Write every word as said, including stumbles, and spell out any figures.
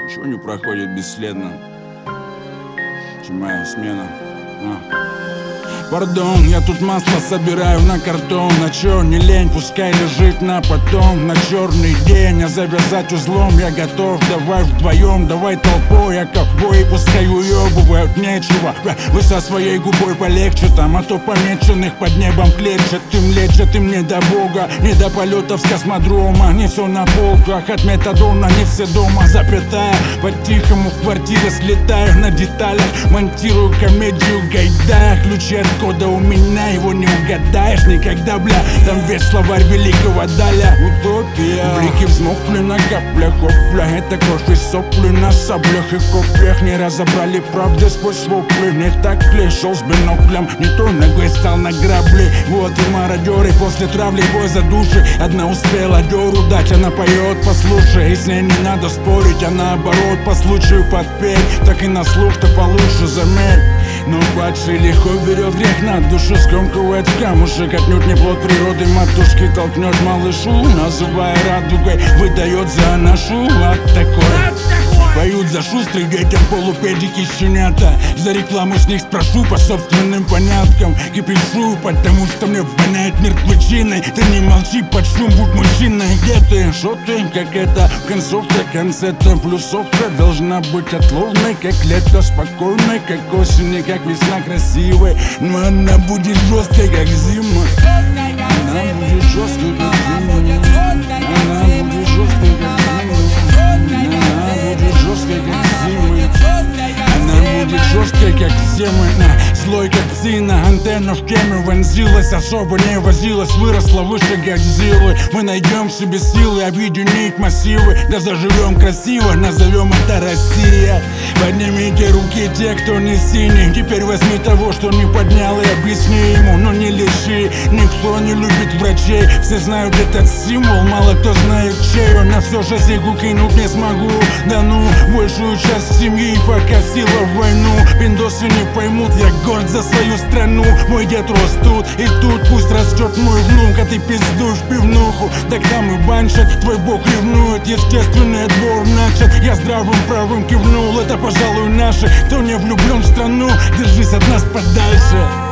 Ничего не проходит бесследно. Моя смена. А. Пардон, я тут масло собираю на картон. На чё не лень, пускай лежит на потом. На черный день, а завязать узлом я готов. Давай вдвоем, давай толпой, а ковбои пускай уебывают, нечего. Вы со своей губой полегче там, а то помеченных под небом клетчат. Им лечат, им не до бога, не до полетов с космодрома. Не все на полках, от метадона не все дома. Запятая, по-тихому в квартире слетаю на деталях. Монтирую комедию Гайдая. Ключи от кода у меня, его не угадаешь никогда, бля. Там весь словарь великого Даля. Утопия. Блики взмокли на каплях, опля. Это кровь и сопли на саблях и копьях. Не разобрали правды сквозь вопли. Не так ли, шел с биноклем, не той ногой стал на грабли. Вот и мародеры после травли, бой за души. Одна успела дёру дать, она поет, послушай. И с ней не надо спорить, а наоборот по случаю подпеть. Так и на слух-то получше, заметь. Но падший легко берет грех на душу, скомкивает в камушек. Отнюдь не плод природы матушки, толкнет малышу, называя радугой, выдает за нашу. От такой поют за шустрых детям полупедики щенята. За рекламу с них спрошу по собственным поняткам. Кипишу, потому что мне воняет мертвечиной. Ты не молчи под шум, будь мужчиной. Где ты? Шо ты? Как это? В концовке концерта плюсовка должна быть отловной, как лето, спокойной, как осень и как весна красивой. Но она будет жесткой, как зима. Она будет жесткой, как зима. Она будет жесткой, как зима. Она будет жесткой, как зимы. Она будет жесткой, как все мы. Злой, как псина, антенна в теме вонзилась. Особо не возилась, выросла выше Годзиллы. Мы найдем в себе силы объединить массивы. Да заживем красиво, назовем это Россия. Поднимите руки те, кто не синий. Теперь возьми того, что не поднял, и объясни ему. Но не лиши, никто не любит врачей. Все знают этот символ, мало кто знает чей. Но все же сигу кинуть не смогу. Да ну, большую часть семьи покосила в войну. Пиндосы не поймут, я горд за свою страну. Мой дед рос тут, и тут пусть растет мой внук. А ты пиздуешь в пивнуху, так там и баншат. Твой бог ревнует, естественный отбор начат. Я здравым правым кивнул, это пожалуй наше. Кто не влюблен в страну, держись от нас подальше.